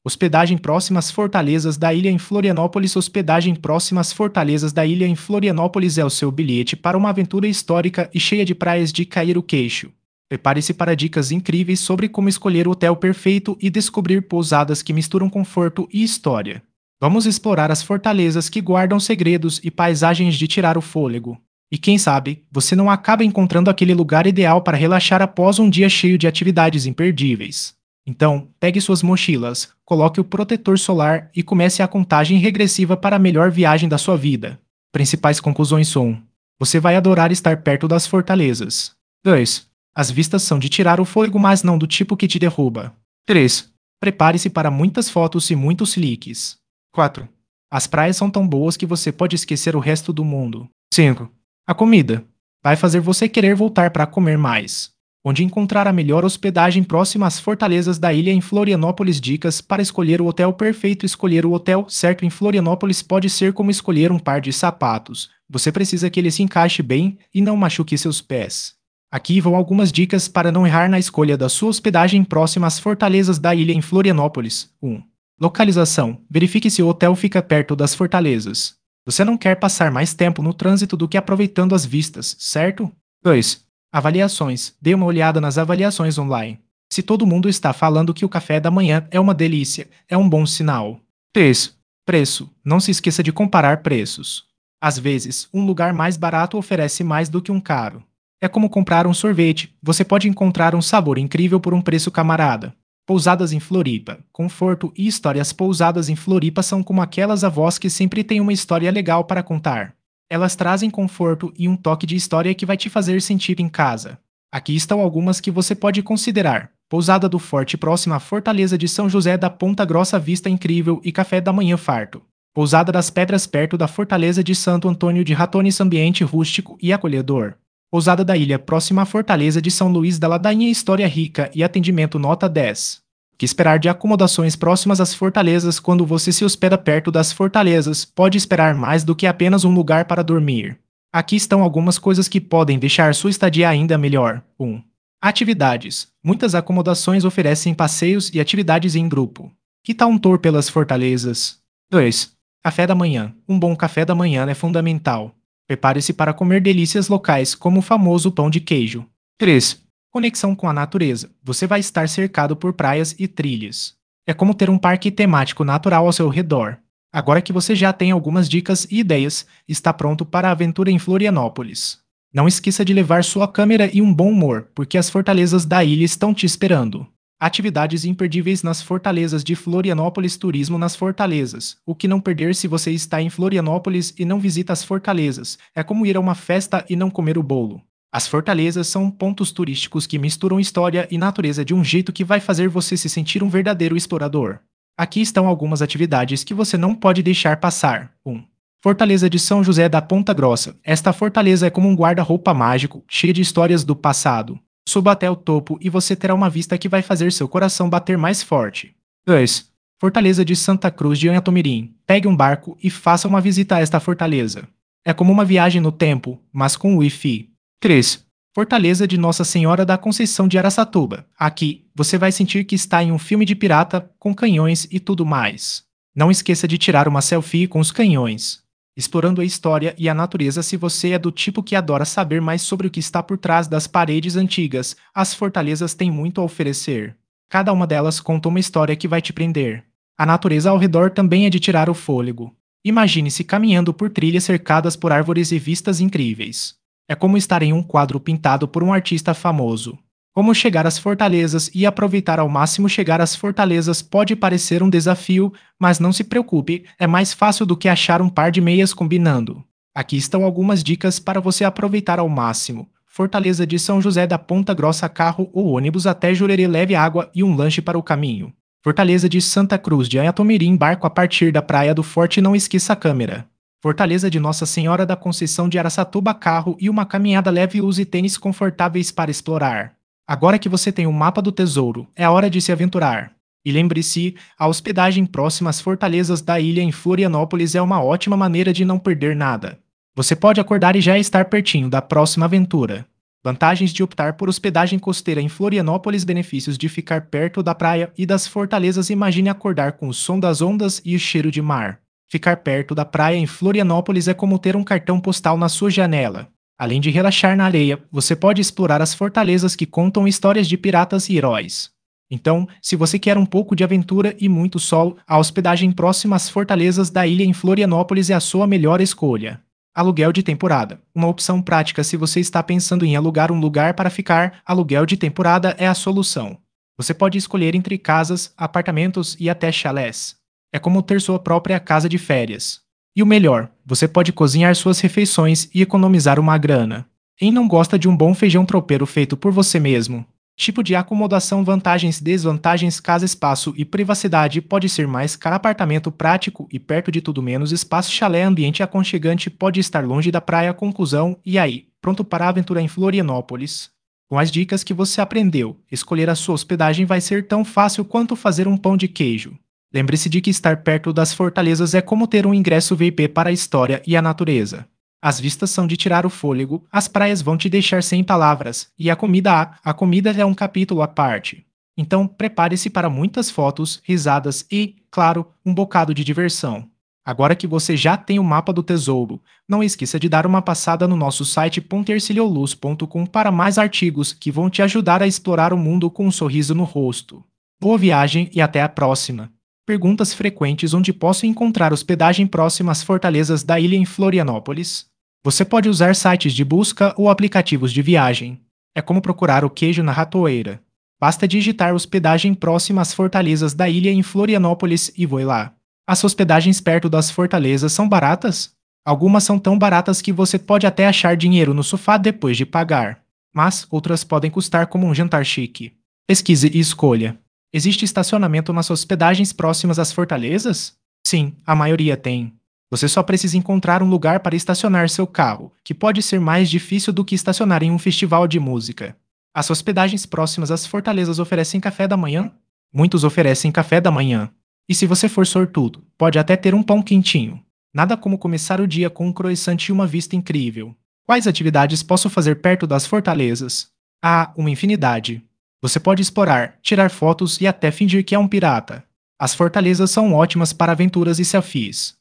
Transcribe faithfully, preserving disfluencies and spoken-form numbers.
Hospedagem próximas fortalezas da ilha em Florianópolis. Hospedagem próximas fortalezas da ilha em Florianópolis é o seu bilhete para uma aventura histórica e cheia de praias de cair o queixo. Prepare-se para dicas incríveis sobre como escolher o hotel perfeito e descobrir pousadas que misturam conforto e história. Vamos explorar as fortalezas que guardam segredos e paisagens de tirar o fôlego. E quem sabe, você não acaba encontrando aquele lugar ideal para relaxar após um dia cheio de atividades imperdíveis. Então, pegue suas mochilas, coloque o protetor solar e comece a contagem regressiva para a melhor viagem da sua vida. Principais conclusões são: você vai adorar estar perto das fortalezas. dois. As vistas são de tirar o fôlego, mas não do tipo que te derruba. três. Prepare-se para muitas fotos e muitos cliques. quatro. As praias são tão boas que você pode esquecer o resto do mundo. cinco. A comida vai fazer você querer voltar para comer mais. Onde encontrar a melhor hospedagem próxima às fortalezas da ilha em Florianópolis. Dicas para escolher o hotel perfeito. Escolher o hotel certo em Florianópolis pode ser como escolher um par de sapatos. Você precisa que ele se encaixe bem e não machuque seus pés. Aqui vão algumas dicas para não errar na escolha da sua hospedagem próxima às fortalezas da ilha em Florianópolis. um. Localização. Verifique se o hotel fica perto das fortalezas. Você não quer passar mais tempo no trânsito do que aproveitando as vistas, certo? dois. Avaliações. Dê uma olhada nas avaliações online. Se todo mundo está falando que o café da manhã é uma delícia, é um bom sinal. três. Preço. Não se esqueça de comparar preços. Às vezes, um lugar mais barato oferece mais do que um caro. É como comprar um sorvete, você pode encontrar um sabor incrível por um preço camarada. Pousadas em Floripa. Conforto e histórias. Pousadas em Floripa são como aquelas avós que sempre têm uma história legal para contar. Elas trazem conforto e um toque de história que vai te fazer sentir em casa. Aqui estão algumas que você pode considerar. Pousada do Forte próxima à Fortaleza de São José da Ponta Grossa. Vista incrível e café da manhã farto. Pousada das Pedras perto da Fortaleza de Santo Antônio de Ratones. Ambiente rústico e acolhedor. Pousada da Ilha próxima à Fortaleza de São Luís da Ladainha. História rica e atendimento nota dez. O que esperar de acomodações próximas às fortalezas? Quando você se hospeda perto das fortalezas, pode esperar mais do que apenas um lugar para dormir. Aqui estão algumas coisas que podem deixar sua estadia ainda melhor. um. Atividades. Muitas acomodações oferecem passeios e atividades em grupo. Que tal um tour pelas fortalezas? dois. Café da manhã. Um bom café da manhã é fundamental. Prepare-se para comer delícias locais, como o famoso pão de queijo. três. Conexão com a natureza. Você vai estar cercado por praias e trilhas. É como ter um parque temático natural ao seu redor. Agora que você já tem algumas dicas e ideias, está pronto para a aventura em Florianópolis. Não esqueça de levar sua câmera e um bom humor, porque as fortalezas da ilha estão te esperando. Atividades imperdíveis nas fortalezas de Florianópolis. Turismo nas fortalezas. O que não perder se você está em Florianópolis e não visita as fortalezas. É como ir a uma festa e não comer o bolo. As fortalezas são pontos turísticos que misturam história e natureza de um jeito que vai fazer você se sentir um verdadeiro explorador. Aqui estão algumas atividades que você não pode deixar passar. um. Fortaleza de São José da Ponta Grossa. Esta fortaleza é como um guarda-roupa mágico, cheia de histórias do passado. Suba até o topo e você terá uma vista que vai fazer seu coração bater mais forte. dois. Fortaleza de Santa Cruz de Anhatomirim. Pegue um barco e faça uma visita a esta fortaleza. É como uma viagem no tempo, mas com Wi-Fi. três. Fortaleza de Nossa Senhora da Conceição de Araçatuba. Aqui, você vai sentir que está em um filme de pirata, com canhões e tudo mais. Não esqueça de tirar uma selfie com os canhões. Explorando a história e a natureza. Se você é do tipo que adora saber mais sobre o que está por trás das paredes antigas, as fortalezas têm muito a oferecer. Cada uma delas conta uma história que vai te prender. A natureza ao redor também é de tirar o fôlego. Imagine-se caminhando por trilhas cercadas por árvores e vistas incríveis. É como estar em um quadro pintado por um artista famoso. Como chegar às fortalezas e aproveitar ao máximo. Chegar às fortalezas pode parecer um desafio, mas não se preocupe, é mais fácil do que achar um par de meias combinando. Aqui estão algumas dicas para você aproveitar ao máximo. Fortaleza de São José da Ponta Grossa. Carro ou ônibus até Jurerê. Leve água e um lanche para o caminho. Fortaleza de Santa Cruz de Anhatomirim. Barco a partir da Praia do Forte. Não esqueça a câmera. Fortaleza de Nossa Senhora da Conceição de Araçatuba. Carro e uma caminhada leve. Use tênis confortáveis para explorar. Agora que você tem o mapa do tesouro, é a hora de se aventurar. E lembre-se, a hospedagem próxima às fortalezas da ilha em Florianópolis é uma ótima maneira de não perder nada. Você pode acordar e já estar pertinho da próxima aventura. Vantagens de optar por hospedagem costeira em Florianópolis. Benefícios de ficar perto da praia e das fortalezas. Imagine acordar com o som das ondas e o cheiro de mar. Ficar perto da praia em Florianópolis é como ter um cartão postal na sua janela. Além de relaxar na areia, você pode explorar as fortalezas que contam histórias de piratas e heróis. Então, se você quer um pouco de aventura e muito sol, a hospedagem próxima às fortalezas da ilha em Florianópolis é a sua melhor escolha. Aluguel de temporada. Uma opção prática se você está pensando em alugar um lugar para ficar, aluguel de temporada é a solução. Você pode escolher entre casas, apartamentos e até chalés. É como ter sua própria casa de férias. E o melhor, você pode cozinhar suas refeições e economizar uma grana. Quem não gosta de um bom feijão tropeiro feito por você mesmo? Tipo de acomodação. Vantagens e desvantagens. Casa, espaço e privacidade. Pode ser mais caro. Apartamento prático e perto de tudo menos espaço. Chalé, ambiente aconchegante. Pode estar longe da praia. Conclusão. E aí, pronto para a aventura em Florianópolis? Com as dicas que você aprendeu, escolher a sua hospedagem vai ser tão fácil quanto fazer um pão de queijo. Lembre-se de que estar perto das fortalezas é como ter um ingresso V I P para a história e a natureza. As vistas são de tirar o fôlego, as praias vão te deixar sem palavras, e a comida, a, a comida é um capítulo à parte. Então, prepare-se para muitas fotos, risadas e, claro, um bocado de diversão. Agora que você já tem o mapa do tesouro, não esqueça de dar uma passada no nosso site ponto ercilio luz ponto com para mais artigos que vão te ajudar a explorar o mundo com um sorriso no rosto. Boa viagem e até a próxima! Perguntas frequentes: onde posso encontrar hospedagem próxima às fortalezas da ilha em Florianópolis? Você pode usar sites de busca ou aplicativos de viagem. É como procurar o queijo na ratoeira. Basta digitar hospedagem próxima às fortalezas da ilha em Florianópolis e voe lá. As hospedagens perto das fortalezas são baratas? Algumas são tão baratas que você pode até achar dinheiro no sofá depois de pagar. Mas outras podem custar como um jantar chique. Pesquise e escolha. Existe estacionamento nas hospedagens próximas às fortalezas? Sim, a maioria tem. Você só precisa encontrar um lugar para estacionar seu carro, que pode ser mais difícil do que estacionar em um festival de música. As hospedagens próximas às fortalezas oferecem café da manhã? Muitos oferecem café da manhã. E se você for sortudo, pode até ter um pão quentinho. Nada como começar o dia com um croissant e uma vista incrível. Quais atividades posso fazer perto das fortalezas? Há uma infinidade. Você pode explorar, tirar fotos e até fingir que é um pirata. As fortalezas são ótimas para aventuras e selfies.